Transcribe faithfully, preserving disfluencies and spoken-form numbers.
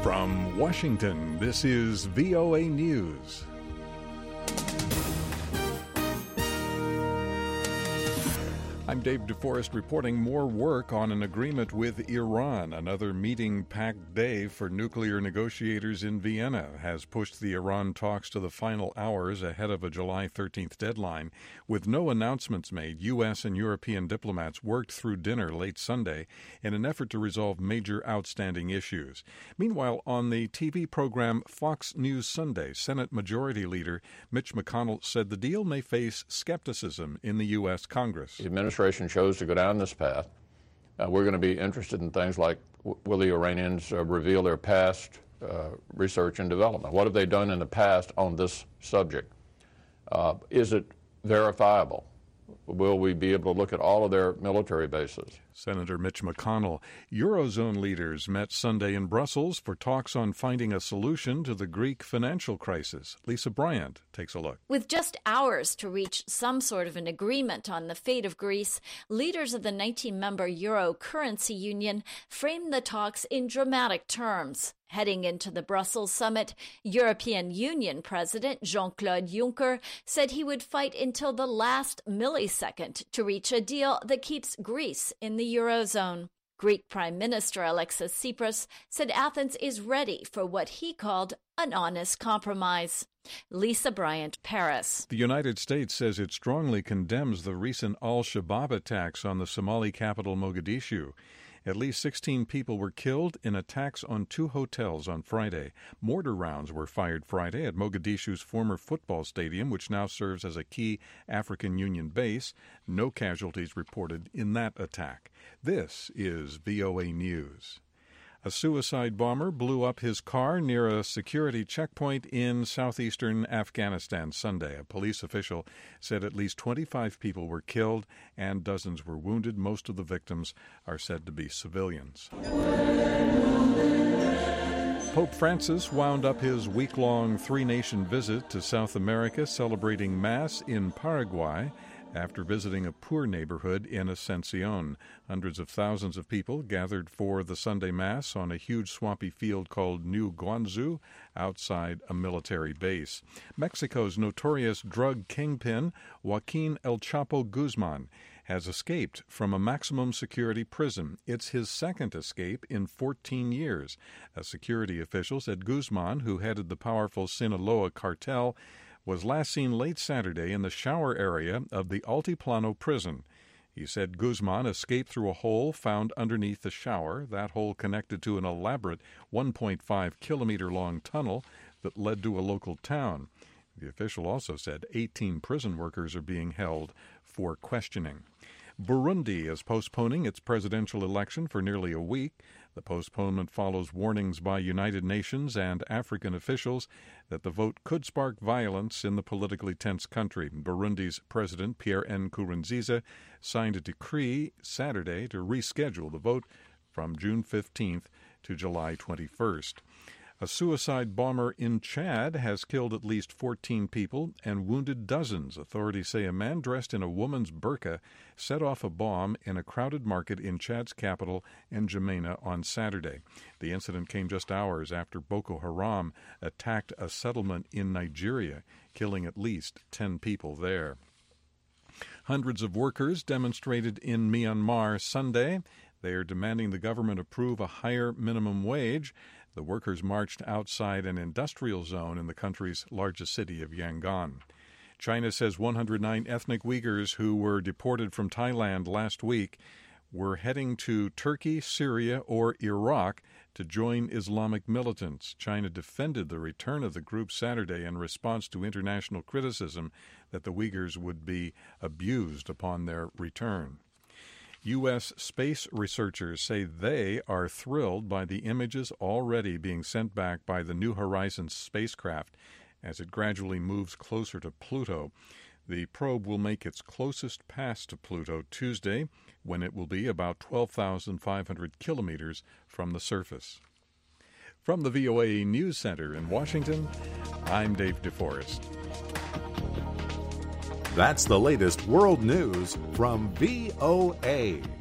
From Washington, this is V O A News. I'm Dave DeForest reporting more work on an agreement with Iran. Another meeting-packed day for nuclear negotiators in Vienna has pushed the Iran talks to the final hours ahead of a July thirteenth deadline. With no announcements made, U S and European diplomats worked through dinner late Sunday in an effort to resolve major outstanding issues. Meanwhile, on the T V program Fox News Sunday, Senate Majority Leader Mitch McConnell said the deal may face skepticism in the U S Congress. The administration chose to go down this path. Uh, we're going to be interested in things like, w- will the Iranians uh, reveal their past uh, research and development? What have they done in the past on this subject? Uh, is it verifiable? Will we be able to look at all of their military bases? Senator Mitch McConnell. Eurozone leaders met Sunday in Brussels for talks on finding a solution to the Greek financial crisis. Lisa Bryant takes a look. With just hours to reach some sort of an agreement on the fate of Greece, leaders of the nineteen-member Euro currency union framed the talks in dramatic terms. Heading into the Brussels summit, European Union President Jean-Claude Juncker said he would fight until the last millisecond to reach a deal that keeps Greece in the Eurozone. Greek Prime Minister Alexis Tsipras said Athens is ready for what he called an honest compromise. Lisa Bryant, Paris. The United States says it strongly condemns the recent al-Shabaab attacks on the Somali capital Mogadishu. At least sixteen people were killed in attacks on two hotels on Friday. Mortar rounds were fired Friday at Mogadishu's former football stadium, which now serves as a key African Union base. No casualties reported in that attack. This is V O A News. A suicide bomber blew up his car near a security checkpoint in southeastern Afghanistan Sunday. A police official said at least twenty-five people were killed and dozens were wounded. Most of the victims are said to be civilians. Pope Francis wound up his week-long three-nation visit to South America, celebrating Mass in Paraguay after visiting a poor neighborhood in Ascension. Hundreds of thousands of people gathered for the Sunday Mass on a huge swampy field called New Guanzu outside a military base. Mexico's notorious drug kingpin, Joaquin El Chapo Guzman, has escaped from a maximum security prison. It's his second escape in fourteen years. A security official said Guzman, who headed the powerful Sinaloa cartel, was last seen late Saturday in the shower area of the Altiplano prison. He said Guzman escaped through a hole found underneath the shower. That hole connected to an elaborate one point five kilometer long tunnel that led to a local town. The official also said eighteen prison workers are being held for questioning. Burundi is postponing its presidential election for nearly a week. The postponement follows warnings by United Nations and African officials that the vote could spark violence in the politically tense country. Burundi's President Pierre Nkurunziza signed a decree Saturday to reschedule the vote from June fifteenth to July twenty-first. A suicide bomber in Chad has killed at least fourteen people and wounded dozens. Authorities say a man dressed in a woman's burqa set off a bomb in a crowded market in Chad's capital, N'Djamena, on Saturday. The incident came just hours after Boko Haram attacked a settlement in Nigeria, killing at least ten people there. Hundreds of workers demonstrated in Myanmar Sunday. They are demanding the government approve a higher minimum wage. The workers marched outside an industrial zone in the country's largest city of Yangon. China says one hundred nine ethnic Uyghurs who were deported from Thailand last week were heading to Turkey, Syria, or Iraq to join Islamic militants. China defended the return of the group Saturday in response to international criticism that the Uyghurs would be abused upon their return. U S space researchers say they are thrilled by the images already being sent back by the New Horizons spacecraft as it gradually moves closer to Pluto. The probe will make its closest pass to Pluto Tuesday, when it will be about twelve thousand five hundred kilometers from the surface. From the V O A News Center in Washington, I'm Dave DeForest. That's the latest world news from V O A.